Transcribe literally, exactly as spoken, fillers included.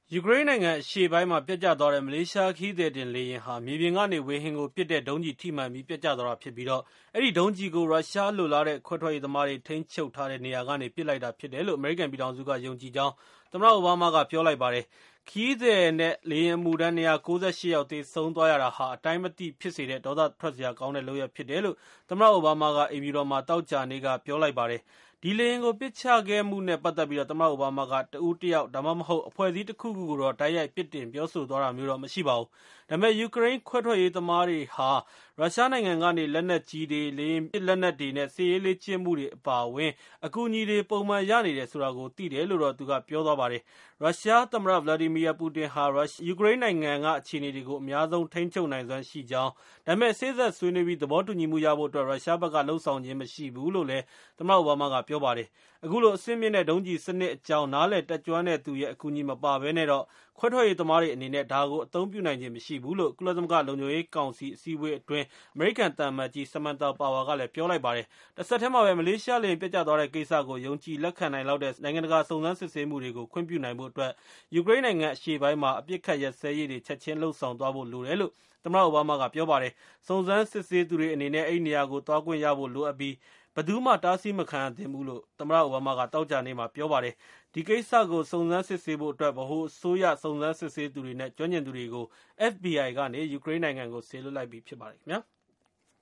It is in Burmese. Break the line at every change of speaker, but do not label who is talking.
ယူကရိန်းနိုင်ငံအရှေ့ပိုင်းမှာပျက်ကျသွားတဲ့မလေးရှားခရီးသည်တင်လေယာဉ်ဟာမြေပြင်ကနေဝေဟင်ကိုပစ်တဲ့ဒုံးကျည်ထိမှန်ပြီးပျက်ကျသွားတာဖြစ်ပြီးတော့အဲ့ဒီဒုံးကျည်ကိုရုရှားလိုလားတဲ့ခွဲထွက်ရေးသမားတွေထိန်းချုပ်ထားတဲ့နေရာကနေပစ်လိုက်တာဖြစ်တယ်လို့အမေရိကန်ပြည်ထောင်စုကယုံကြည်ကြောင်းသမ္မတအိုဘားမားကပြောလိုက်ပါတယ်ခရီးသည်နဲ့လေယာဉ်အမှုထမ်း၂၉၈ယောက်သေဆုံးသွားရတာဟာအတိုင်းမသိဖြစ်စေတဲ့ဒေါသထွက်စရာကောင်းတဲ့လုပ်ရပ်ဖြစ်တယ်လို့သမ္မတအိုဘားမားကအိမ်ဖြူတော်မှာတောက်ကြနေ့ကပြောလိုက်ပါတယ်ဒီလေယာဉ်ကိုပစ်ချခဲ့မှုနဲ့ပတ်သက်ပြီးတော့သမ္မတအိုဘားမားကတဦးတယောက်ဒါမှမဟုတ်အဖွဲ့အစည်းတစ်ခုခုကိုတော့တိုက်ရိုက်ပြစ်တင်ပြောဆိုသွားတာမျိုးတော့မရှိပါဘူး။ဒါပေမဲ့ယူကရိန်းခွဲထွက်ရေးသမားတွေဟာရုရှားနိုင်ငံကနေလက်နက်ကြီးတွေလေယာဉ်ပစ်လက်နက်တွေနဲ့စစ်ရေးလေ့ကျင့်မှုတွေအပါအဝင်အကူအညီတွေပုံမှန်ရနေတယ်ဆိုတာကိုသိတယ်လို့တော့သူကပြောသွားပါတယ်။ရုရှားသမ္မတဗလာဒီမီယာပူတင်ဟာယူကရိန်းနိုင်ငံကအခြေအနေတွေကိုအများဆုံးထိန်းချုပ်နိုင်စွမ်းရှိကြောင်းဒါပေမဲ့စေ့စပ်ဆွေးနွေးပြီးသဘောတူညီမှုရဖို့အတွက်ရုရှားဘက်ကလှုံ့ဆော်ခြင်းမရှိဘူးလို့လည်းသမ္မတအိုဘားမားကပြောပါတယ်။အခုလိုအဆင့်မြင့်တဲ့ဒုံးကျည်စနစ်အကြောင်းနားလည်တက်ကြွတဲ့သူရဲ့အကူအညီမပါဘဲနဲ့တော့ခွဲထွက်ရေးသမားတွေအနေနဲ့ဒါကိုအသုံးပြုနိုင်ခြင်းမရှိဘူးလို့ကုလသမဂ္ဂလုံခြုံရေးကောင်စီအစည်းအဝေးအတွင်းအမေရိကန်သံအမတ်ကြီးဆမ်မန်သာပါဝါကလည်းပြောလိုက်ပါတယ်။တစ်ဆက်တည်းမှာပဲမလေးရှားလေယာဉ်ပျက်ကျသွားတဲ့ကိစ္စကိုယုံကြည်လက်ခံနိုင်လောက်တဲ့နိုင်ငံတကာစုံစမ်းစစ်ဆေးမှုတွေကိုခွင့်ပြုနိုင်ဖို့အတွက်ယူကရိန်းနိုင်ငံအရှေ့ပိုင်းမှာအပစ်အခတ်ရပ်စဲရေးတွေချက်ချင်းလှုံ့ဆော်သွားဖို့လိုတယ်လို့သမ္မတအိုဘားမားကပြောပါတယ်။စုံစမ်းစစ်ဆေးသူတွေအနေနဲ့အဲ့ဒီနေရာကိုသွားခွင့်ရဖို့လိုအပ်ပြီးဘယ်သူမှတားဆီးမခံရသင့်ဘူးလို့သမ္မတအိုဘားမားကတောက်ကြနေ့မှာပြောပါတယ်။ဒီကိစ္စကိုစုံစမ်းစစ်ဆေးဖို့အတွက်ဗဟိုအစိုးရစုံစမ်းစစ်ဆေးသူတွေနဲ့ကျွမ်းကျင်သူတွေကို F B I ကနေယူကရိန်းနိုင်ငံကိုစေလွှတ်လိုက်ပြီဖြစ်ပါတယ်ခင်ဗျာ။